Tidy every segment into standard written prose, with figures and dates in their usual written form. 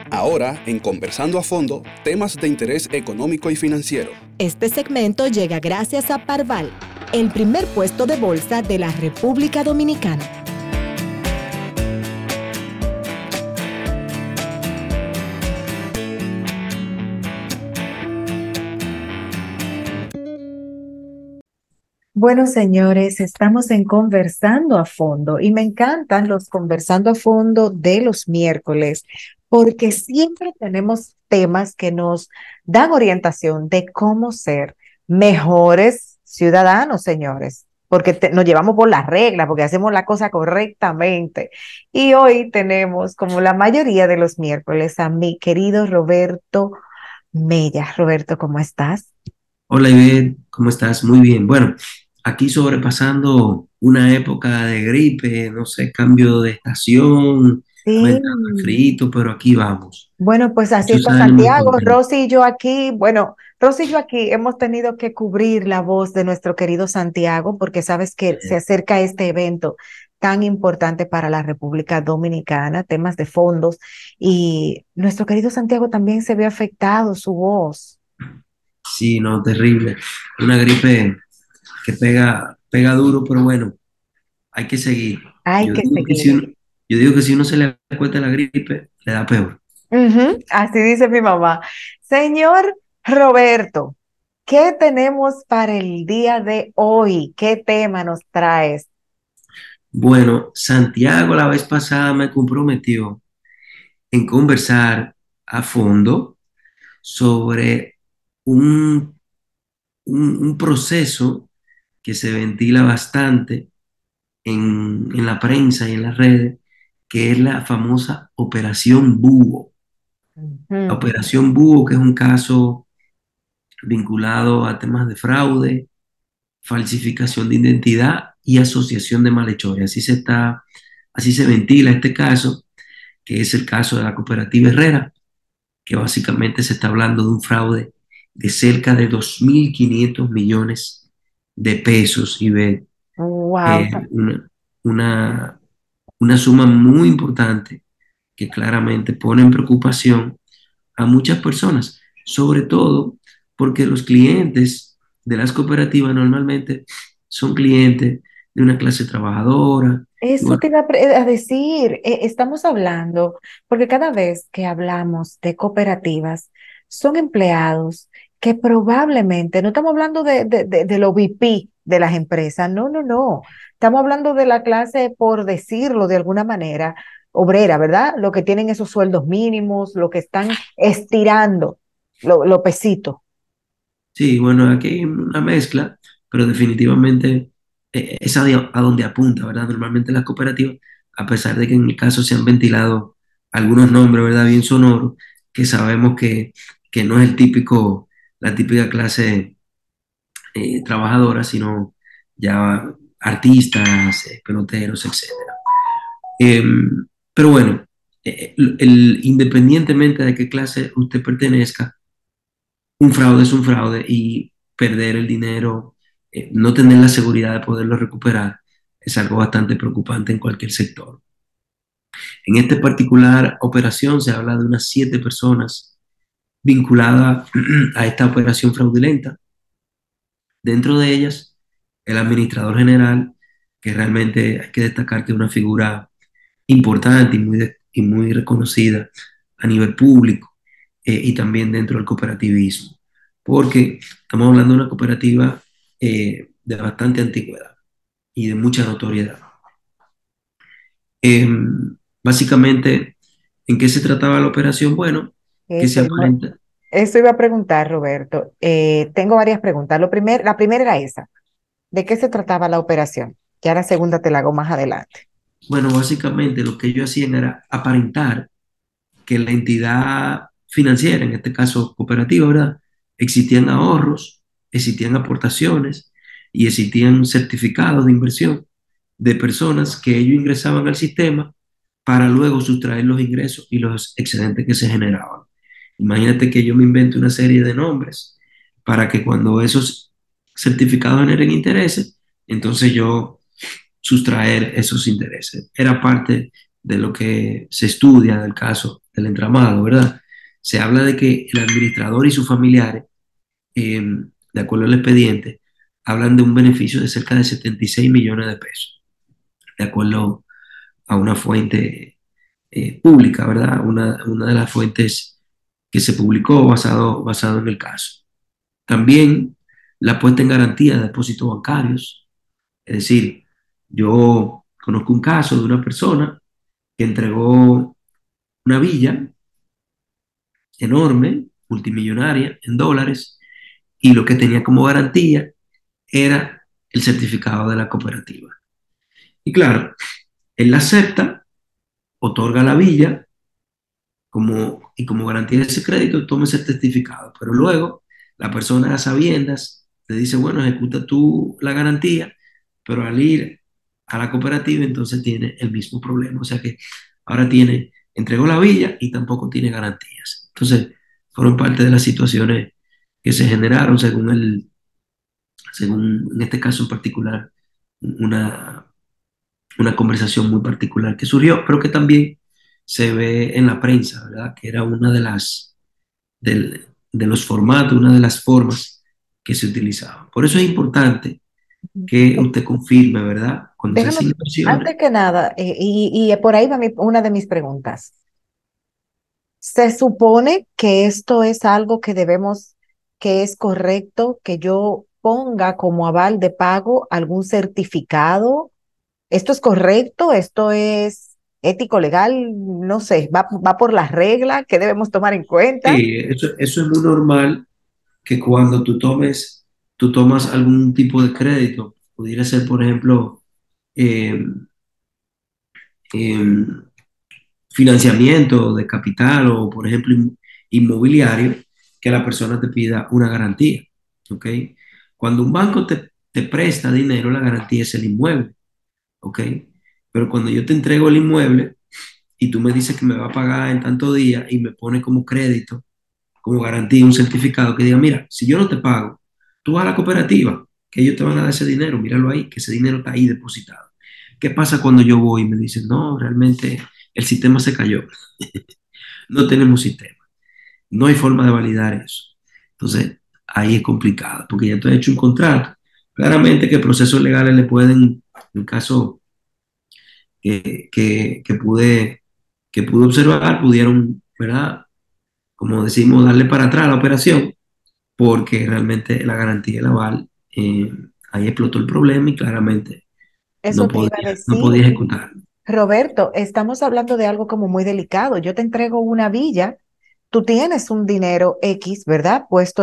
Ahora, en Conversando a Fondo, temas de interés económico y financiero. Este segmento llega gracias a Parval, el primer puesto de bolsa de la República Dominicana. Bueno, señores, estamos en Conversando a Fondo y me encantan los Conversando a Fondo de los miércoles porque siempre tenemos temas que nos dan orientación de cómo ser mejores ciudadanos, señores, porque nos llevamos por las reglas, porque hacemos la cosa correctamente. Y hoy tenemos, como la mayoría de los miércoles, a mi querido Roberto Mella. Roberto, ¿cómo estás? Hola Ivette, ¿cómo estás? Muy bien. Bueno, aquí sobrepasando una época de gripe, no sé, cambio de estación, ha Sí. entrado el frito, pero aquí vamos. Bueno, pues así Muchos está ánimos y Santiago, contento. Rosy y yo aquí. Bueno, Rosy y yo aquí hemos tenido que cubrir la voz de nuestro querido Santiago porque sabes que se acerca este evento tan importante para la República Dominicana, temas de fondos, y nuestro querido Santiago también se ve afectado, su voz. Sí, no, terrible. Una gripe que pega duro, pero bueno, hay que seguir. Hay Yo que digo que si seguir. uno, yo digo que si uno se le cuesta la gripe, le da peor. Ujú, así dice mi mamá. Señor Roberto, ¿qué tenemos para el día de hoy? ¿Qué tema nos traes? Bueno, Santiago la vez pasada me comprometió en conversar a fondo sobre un, un proceso que se ventila bastante en la prensa y en las redes, que es la famosa Operación Búho. La Ujú. Operación Búho, que es un caso vinculado a temas de fraude, falsificación de identidad y asociación de malhechores. Así se ventila este caso, que es el caso de la cooperativa Herrera, que básicamente se está hablando de un fraude de cerca de 2.500 millones de pesos y Wow. eh, una, una, una suma muy importante que claramente pone en preocupación a muchas personas, sobre todo porque los clientes de las cooperativas normalmente son clientes de una clase trabajadora. Y Eso bueno, te iba a decir, estamos hablando, porque cada vez que hablamos de cooperativas, son empleados que probablemente, no estamos hablando de lo VP de las empresas, no, no, no, estamos hablando de la clase, por decirlo de alguna manera, obrera, ¿verdad? Lo que tienen esos sueldos mínimos, lo que están estirando, lo pesito. sí, bueno, aquí hay una mezcla, pero definitivamente es a donde apunta, ¿verdad? Normalmente las cooperativas, a pesar de que en el caso se han ventilado algunos nombres, ¿verdad? Bien sonoros, que sabemos que no es la típica clase trabajadora, sino ya artistas, peloteros, etcétera. Pero bueno, independientemente de qué clase usted pertenezca, un fraude es un fraude y perder el dinero, no tener la seguridad de poderlo recuperar, es algo bastante preocupante en cualquier sector. En esta particular operación se habla de unas 7 personas vinculadas a esta operación fraudulenta. Dentro de ellas, el administrador general, que realmente hay que destacar que es una figura importante y muy reconocida a nivel público y también dentro del cooperativismo, porque estamos hablando de una cooperativa de bastante antigüedad y de mucha notoriedad. Eh, Básicamente, ¿en qué se trataba la operación? Bueno, que se Eso, aparenta, eso iba a preguntar, Roberto. Tengo varias preguntas. La primera era esa. ¿De qué se trataba la operación? Ya la segunda te la hago más adelante. bueno, básicamente lo que ellos hacían era aparentar que la entidad financiera, en este caso cooperativa, ¿verdad? Existían ahorros, existían aportaciones y existían certificados de inversión de personas que ellos ingresaban al sistema para luego sustraer los ingresos y los excedentes que se generaban. Imagínate que yo me invento una serie de nombres para que cuando esos certificados generen intereses, entonces yo sustraer esos intereses. Era parte de lo que se estudia del caso del entramado, ¿verdad? Se habla de que el administrador y sus familiares, de acuerdo al expediente, hablan de un beneficio de cerca de 76 millones de pesos, de acuerdo a una fuente pública, ¿verdad? Una de las fuentes que se publicó basado en el caso. También la puesta en garantía de depósitos bancarios, es decir, yo conozco un caso de una persona que entregó una villa enorme, multimillonaria, en dólares, y lo que tenía como garantía era el certificado de la cooperativa. Y claro, él la acepta, otorga la villa y como garantía de ese crédito, toma ese certificado. Pero luego la persona a sabiendas te dice, bueno, ejecuta tú la garantía, pero al ir a la cooperativa entonces tiene el mismo problema. O sea que ahora entregó la villa y tampoco tiene garantías. Entonces, fueron parte de las situaciones que se generaron según en este caso en particular, una, una conversación muy particular que surgió, pero que también se ve en la prensa, ¿verdad? Que era una de los formatos, una de las formas que se utilizaban. Por eso es importante que usted confirme, ¿verdad? Cuando se Déjame, hacen inversiones. antes que nada, y por ahí va una de mis preguntas. Se supone que esto es algo que debemos, que es correcto que yo ponga como aval de pago algún certificado. ¿Esto es correcto? ¿Esto es ético, legal? No sé, va por las reglas que debemos tomar en cuenta. Sí, eso es muy normal que cuando tú tomas algún tipo de crédito, pudiera ser, por ejemplo, eh, em, financiamiento de capital o, por ejemplo, inmobiliario, que la persona te pida una garantía, ¿ok? Cuando un banco te presta dinero, la garantía es el inmueble, ¿ok? Pero cuando yo te entrego el inmueble y tú me dices que me va a pagar en tanto día y me pone como crédito, como garantía, un certificado que diga, mira, si yo no te pago, tú vas a la cooperativa, que ellos te van a dar ese dinero, míralo ahí, que ese dinero está ahí depositado. ¿Qué pasa cuando yo voy y me dicen, no, realmente el sistema se cayó, no tenemos sistema, no hay forma de validar eso? Entonces, ahí es complicado, porque ya tú has hecho un contrato. Claramente que procesos legales le pueden, en el caso que pude observar, pudieron, ¿verdad? Como decimos, darle para atrás a la operación, porque realmente la garantía del aval, ahí explotó el problema y claramente Eso te iba a no decir, podía ejecutar. Roberto, estamos hablando de algo como muy delicado. Yo te entrego una villa, tú tienes un dinero X, ¿verdad? Puesto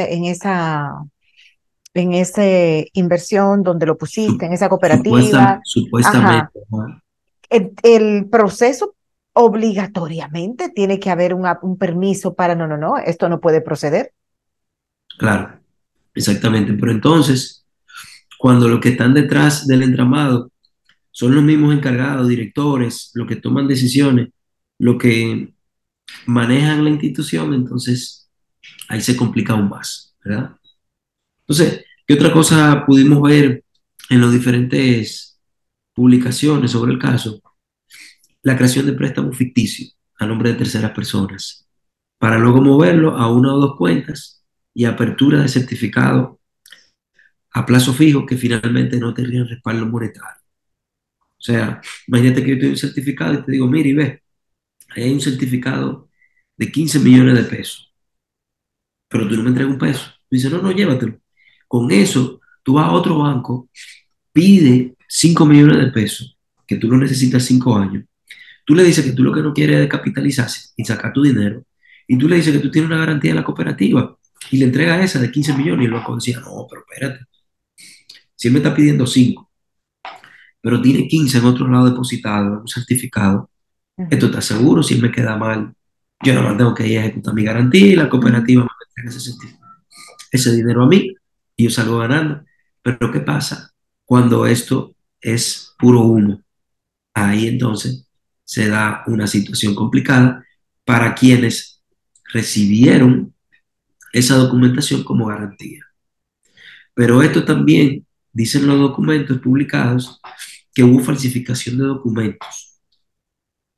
en esa inversión donde lo pusiste, en esa cooperativa. Supuestamente, Ajá. ¿no? El proceso obligatoriamente tiene que haber un permiso para, no, no, no, esto no puede proceder. Claro, exactamente. Pero entonces, cuando los que están detrás del entramado son los mismos encargados, directores, los que toman decisiones, los que manejan la institución, entonces ahí se complica aún más, ¿verdad? Entonces, ¿qué otra cosa pudimos ver en las diferentes publicaciones sobre el caso? La creación de préstamos ficticios a nombre de terceras personas, para luego moverlo a una o dos cuentas y apertura de certificado a plazo fijo que finalmente no tendrían respaldo monetario. O sea, imagínate que yo te doy un certificado y te digo, mire y ve, ahí hay un certificado de 15 millones de pesos, pero tú no me entregas un peso. Tú dices, no, no, llévatelo. Con eso, tú vas a otro banco, pide 5 millones de pesos, que tú lo necesitas 5 años. Tú le dices que tú lo que no quieres es capitalizarse y sacar tu dinero. Y tú le dices que tú tienes una garantía de la cooperativa y le entregas esa de 15 millones y el banco decía, no, pero espérate, si él me está pidiendo 5 pero tiene 15 en otro lado depositado, un certificado, esto Ujú, está seguro, si él me queda mal, yo nada más tengo que ir a ejecutar mi garantía y la ujú. cooperativa me entrega ese dinero a mí y yo salgo ganando. Pero ¿qué pasa cuando esto es puro humo? Ahí entonces se da una situación complicada para quienes recibieron esa documentación como garantía. Pero esto también, dicen los documentos publicados, que hubo falsificación de documentos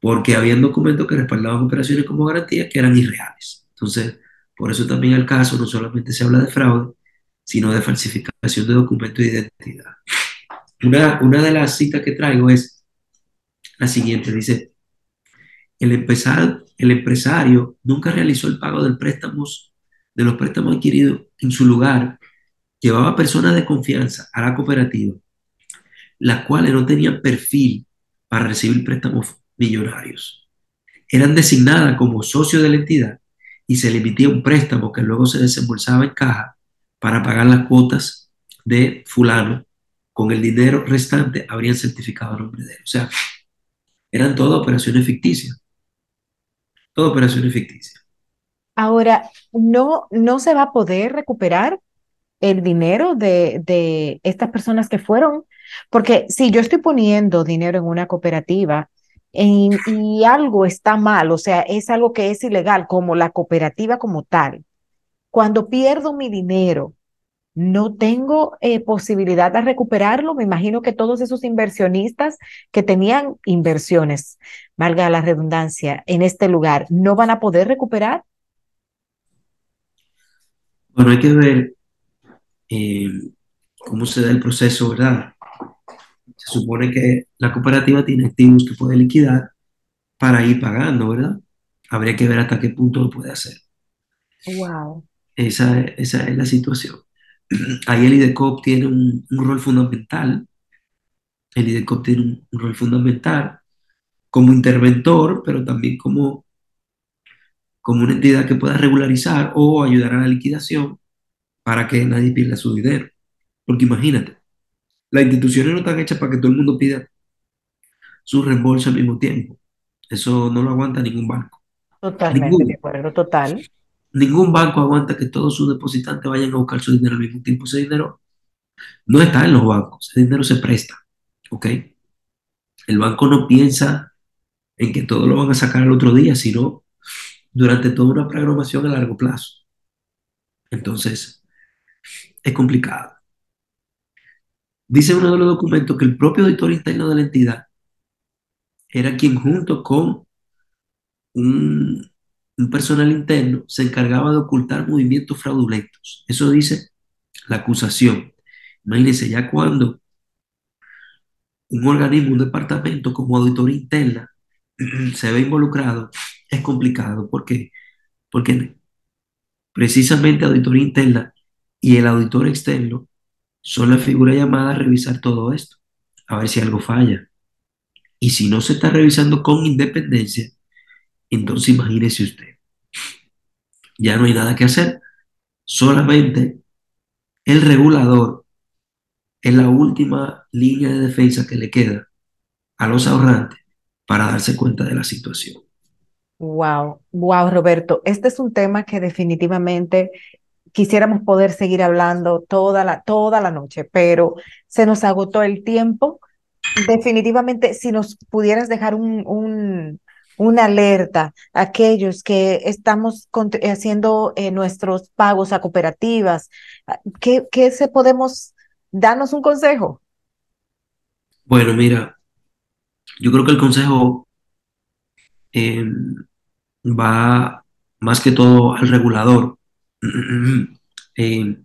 porque había documentos que respaldaban operaciones como garantías que eran irreales. Entonces, por eso también el caso no solamente se habla de fraude, sino de falsificación de documentos de identidad. Una de las citas que traigo es la siguiente, dice, el empresario nunca realizó el pago de los préstamos adquiridos en su lugar, llevaba personas de confianza a la cooperativa, las cuales no tenían perfil para recibir préstamos millonarios. Eran designadas como socios de la entidad y se le emitía un préstamo que luego se desembolsaba en caja para pagar las cuotas de fulano. Con el dinero restante habrían certificado a nombre de él. O sea, eran todas operaciones ficticias, todas operaciones ficticias. Ahora, no se va a poder recuperar el dinero de estas personas que fueron, porque si yo estoy poniendo dinero en una cooperativa y algo está mal, o sea, es algo que es ilegal, como la cooperativa como tal, cuando pierdo mi dinero, no tengo posibilidad de recuperarlo. Me imagino que todos esos inversionistas que tenían inversiones, valga la redundancia, en este lugar, no van a poder recuperar. Bueno, hay que ver eh, cómo se da el proceso, ¿verdad? Se supone que la cooperativa tiene activos que puede liquidar para ir pagando, ¿verdad? Habría que ver hasta qué punto lo puede hacer. Wow. Esa es la situación. Ahí el IDECOP tiene un rol fundamental. El IDECOP tiene un rol fundamental como interventor, pero también como una entidad que pueda regularizar o ayudar a la liquidación para que nadie pierda su dinero. Porque imagínate, las instituciones no están hechas para que todo el mundo pida su reembolso al mismo tiempo. Eso no lo aguanta ningún banco. Totalmente de Ninguno. acuerdo, total. Ningún banco aguanta que todos sus depositantes vayan a buscar su dinero al mismo tiempo. Ese dinero no está en los bancos, ese dinero se presta. ¿Ok? El banco no piensa en que todo lo van a sacar al otro día, sino durante toda una programación a largo plazo. Entonces, es complicado. Dice uno de los documentos que el propio auditor interno de la entidad era quien junto con un, un personal interno se encargaba de ocultar movimientos fraudulentos. Eso dice la acusación. Imagínense, ya cuando un organismo, un departamento como auditoría interna se ve involucrado, es complicado. ¿Por qué? Porque precisamente auditoría interna y el auditor externo son la figura llamada a revisar todo esto, a ver si algo falla. Y si no se está revisando con independencia, entonces imagínese usted, ya no hay nada que hacer, solamente el regulador es la última línea de defensa que le queda a los ahorrantes para darse cuenta de la situación. Wow, wow, Roberto. Este es un tema que definitivamente quisiéramos poder seguir hablando toda la noche, pero se nos agotó el tiempo. Definitivamente, si nos pudieras dejar una alerta a aquellos que estamos haciendo nuestros pagos a cooperativas, ¿qué se podemos darnos un consejo? Bueno, mira, yo creo que el consejo eh, va más que todo al regulador. Eh,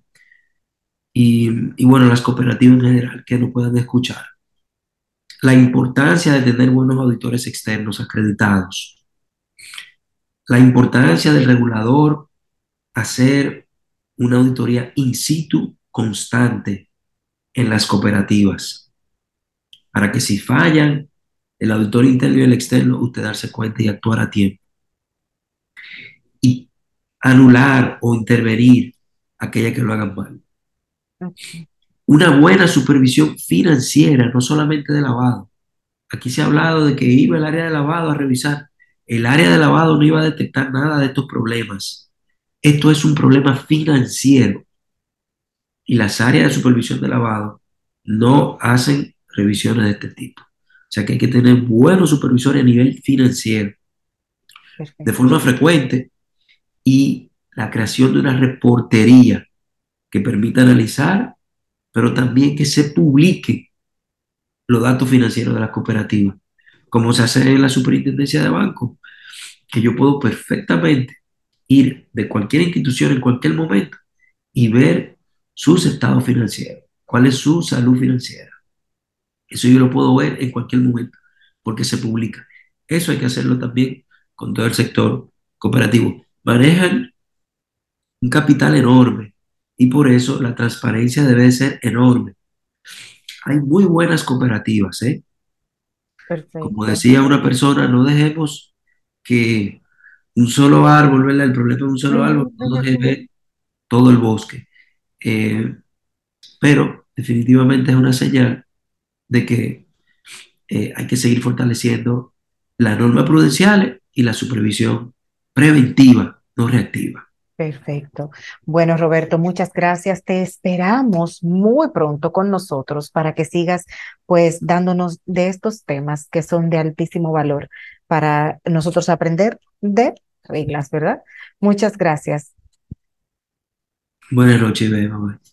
y bueno, las cooperativas en general que no puedan escuchar. La importancia de tener buenos auditores externos acreditados. La importancia del regulador hacer una auditoría in situ constante en las cooperativas para que si fallan el auditor interno y el externo, usted darse cuenta y actuar a tiempo y anular o intervenir aquella que lo hagan mal. Ok. Una buena supervisión financiera, no solamente de lavado. Aquí se ha hablado de que iba el área de lavado a revisar. El área de lavado no iba a detectar nada de estos problemas. Esto es un problema financiero y las áreas de supervisión de lavado no hacen revisiones de este tipo. O sea que hay que tener buenos supervisores a nivel financiero de Perfecto. forma frecuente y la creación de una reportería que permita analizar, pero también que se publique los datos financieros de las cooperativas, como se hace en la superintendencia de banco, que yo puedo perfectamente ir de cualquier institución en cualquier momento y ver sus estados financieros, cuál es su salud financiera. Eso yo lo puedo ver en cualquier momento porque se publica. Eso hay que hacerlo también con todo el sector cooperativo. Manejan un capital enorme y por eso la transparencia debe de ser enorme. Hay muy buenas cooperativas, ¿eh? Como Perfecto. decía una persona, no dejemos que un solo árbol, ¿verdad? El problema de un solo Ujú, árbol no ujú, nos ujú. lleve todo el bosque. Eh, pero definitivamente es una señal de que hay que seguir fortaleciendo las normas prudenciales y la supervisión preventiva, no reactiva. Perfecto. Bueno, Roberto, muchas gracias. Te esperamos muy pronto con nosotros para que sigas pues dándonos de estos temas que son de altísimo valor para nosotros aprender de reglas, ¿verdad? Muchas gracias. Buenas noches, bebé.